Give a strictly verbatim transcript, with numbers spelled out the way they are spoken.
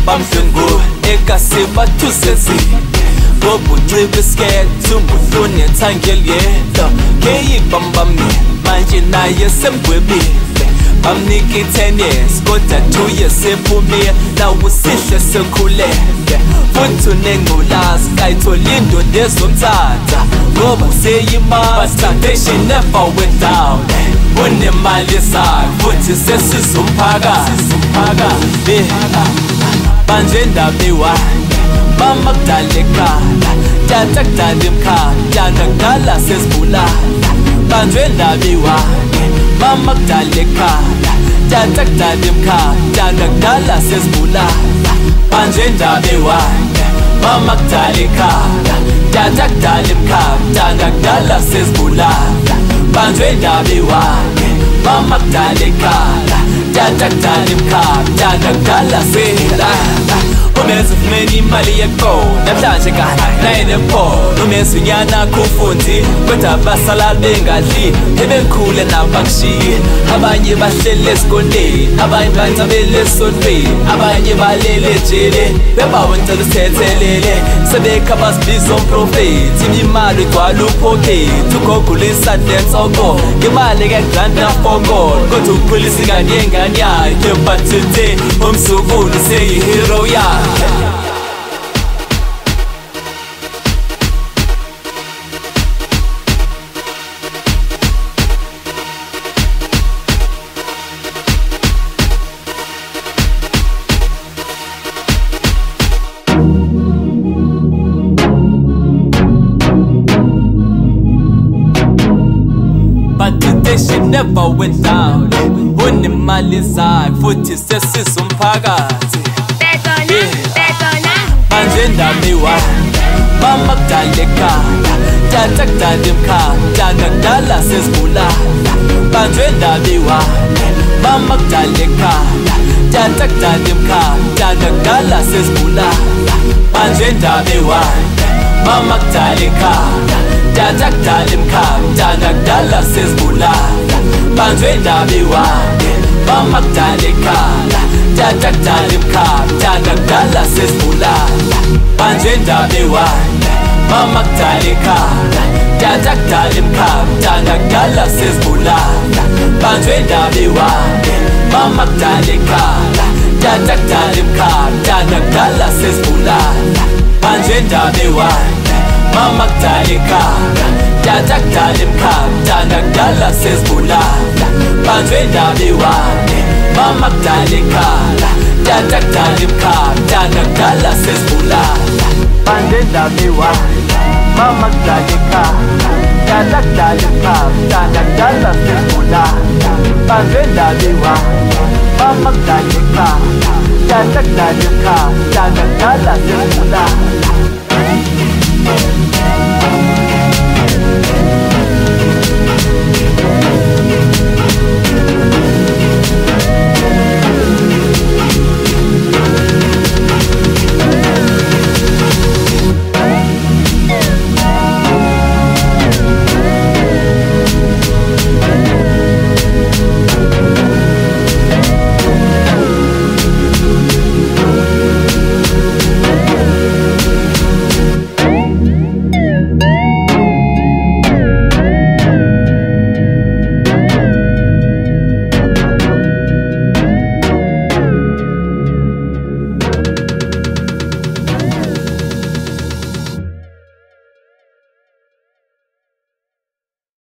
bamhlungu ekasiba tusezi Bobu tribe scared tumbufuni tangelyelo Keyi bambamni manje naye sembwebile Bamniki ten years kodwa two years sephumile Nawu sihle sekhulele Futhi unengculazi kayithola indoda ezomthatha Ngoba seyimali but she never went down Unemali zayo futhi sesizumphakathi Manje ndaba iwani Mama kudala ekhala Tata kudala emkhaya Tana kudala sesibulala Banjwe ndaba iwani Mama kudala ekhala Tata kudala emkhaya Tana kudala sesibulala Banjwe ndaba iwani Mama kudala ekhala Tata kudala emkhaya Tana kudala sesibulala Banjwe ndaba iwani Mama kudala ekhala Tata kudala emkhaya Tana kudala sesibulala Umezi ufumene imali yeko namhlanje kanye naye nepho Umezi unyana kufundi kodwa basala bengadli Ebekhule nabakushiye abanye bahlele esikoleni abanye bancabele esontweni abanye balele ejele bebawe ngicela usithethelele sebekha basibiza umprofethi imali igcwala uphokethi ugogulisa nensoko ngemali kekugranti nafokolo kodwa ukhulisa ingane yengane yakhe but today umzukulu seyihero yakhe But today she never went down Unemali zayo futhi sesizumphakathi Manje ndaba iwani Mama kudala ekhala Tata kudala emkhaya Tana kudala sesibulala Banjwe ndaba iwani Mama kudala ekhala Tata kudala emkhaya Tana kudala sesibulala Banjwe ndaba iwani Mama kudala ekhala Tata kudala emkhaya Tana kudala sesibulala Banjwe ndaba iwani Mama kudala ekhala Tata kudala emkhaya Tana kudala sesibulala Banjwe ndaba iwani Mama kudala ekhala Tata kudala emkhaya Tana kudala sesibulala Banjwe ndaba iwani Mama kudala ekhala Tata kudala emkhaya Tana kudala sesibulala Banjwe ndaba iwani Mama kudala ekhala Tata kudala emkhaya Tana kudala sesibulala Banjwe ndaba iwani Mama kudala ekhala Tata kudala emkhaya Tana kudala sesibulala Banjwe ndaba iwani Mama kudala ekhala Tata kudala emkhaya Tana kudala sesibulala Banjwe ndaba iwani Mama kudala ekhala Tata kudala emkhaya Tana kudala sesibulala